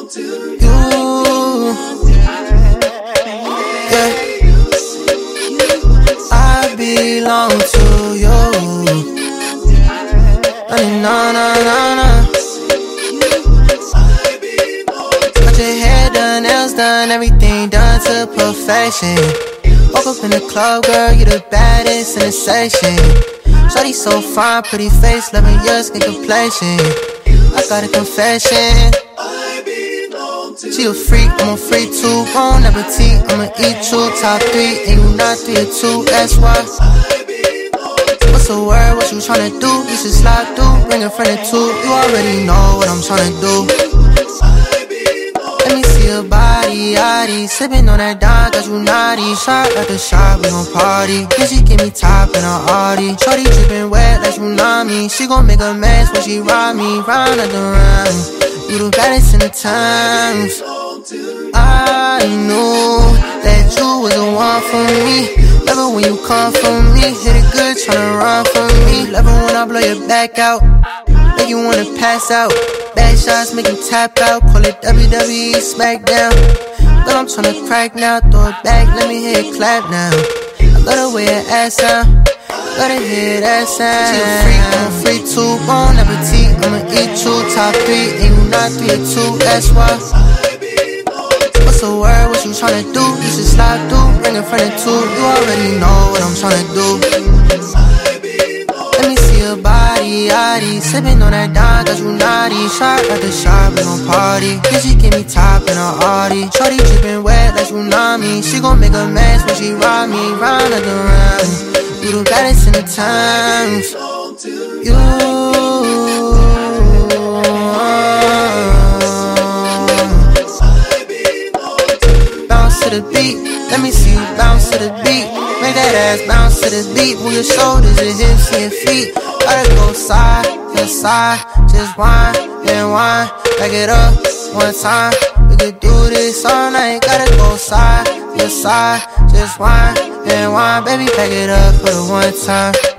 Yeah, I belong to you. Na. Got your hair done, nails done, everything done to perfection. Woke up in the club, girl, you the baddest in the section. Shawty so fine, pretty face, 11 years, skin complexion. I got a confession. She a freak, I'm a freak too. Bon appetit, I'ma eat you. Top 3, and you not 3 or 2, that's why. What's the word, what you tryna do? You should slide through, bring a friend or two. You already know what I'm tryna do. Let me see your body, yachty. Sippin' on that Don, cause you naughty. Shot after shot, we gon' party. Then she give me top in her Audi. Shorty drippin' wet like tsunami. She gon' make a mess when she ride me. Round after round, you the baddest in the times. I knew that you was the one for me. Love it when you come for me. Hit it good, tryna run for me. Love it when I blow your back out, make you wanna pass out. Bad shots make you tap out. Call it WWE Smackdown. But I'm tryna crack now. Throw it back, let me hear it clap now. I love the way her ass sound, let her hear that sound. She a freak, I'm a freak too. Bon appetit, I'ma eat you. Top 3, and you not 3 or 2, that's why. What's the word, what you tryna do? You should slide through, bring a friend or two. You already know what I'm tryna do. Let me see your body, yachty. Sippin' on that Don, cause you naughty. Shot after shot, we gon' party. Then she give me top in her Audi. Shorty drippin' wet like tsunami. She gon' make a mess when she ride me. Round after round, you the baddest in the times. Bounce to the beat, let me see you bounce to the beat. Make that ass bounce to the beat. Move your shoulders, your hips, and your feet. Gotta go side to side, just whine, then whine. Back it up one time, we could do this all night. Gotta go side to side, just whine, then whine. Baby, back it up for the one time.